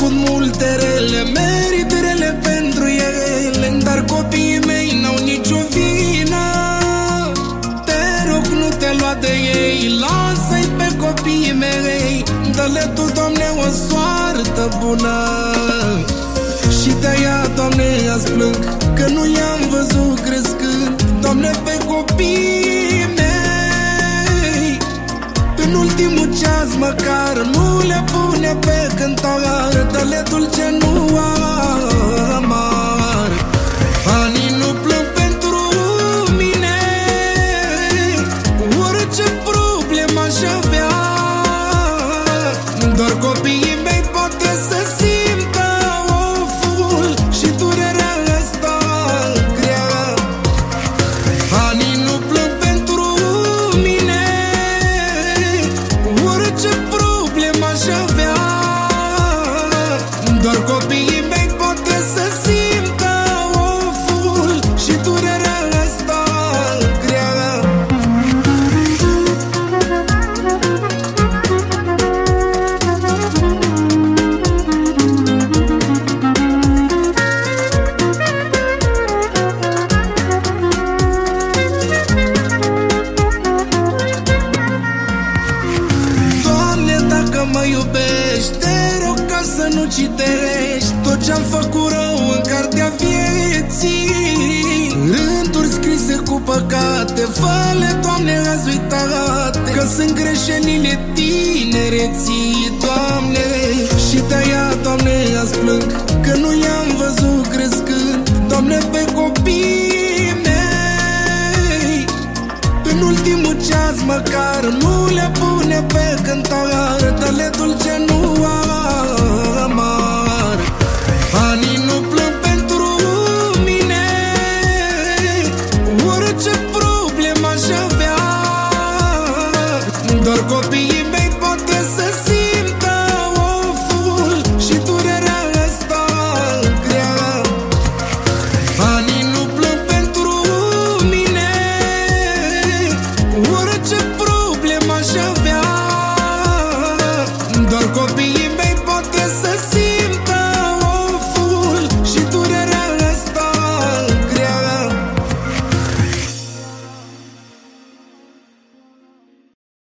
făcut multe rele, merit rele pentru ele, dar copiii mei n-au nicio vină. Te rog, nu te lua de ei, lasă-i pe copiii mei, dă-le Tu, Doamne, o soartă bună. Și de-aia, Doamne, azi plâng că nu i-am văzut crescând, Doamne, pe copiii mei. În ultimul ceas măcar nu le pune pe cântar, dă-le dulce, nu amar. Anii nu plâng pentru mine, orice problemă aș avea, doar copiii mei poate să simtă oful și durerea asta grea. Anii nu plâng pentru mine, orice problemă aș avea, doar copiii mei poate să simtă oful și durerea asta grea. Doamne, dacă mă iubești, te rog ca să nu citești tot ce-am făcut rău în cartea vieții. Rânduri scrise cu păcate, fă-le, Doamne, azi uitate, că sunt greșelile tinereții, Doamne. Și de-aia, Doamne, azi plâng că nu i-am văzut crescând, Doamne, pe copiii mei. În ultimul ceas măcar nu le pune pe cântar, dă-le dulce, nu amar. Anii nu plâng pentru mine, orice problemă aș avea, doar copiii mei poate să simtă oful și durerea asta grea. Anii nu plâng pentru mine, orice problemă aș avea,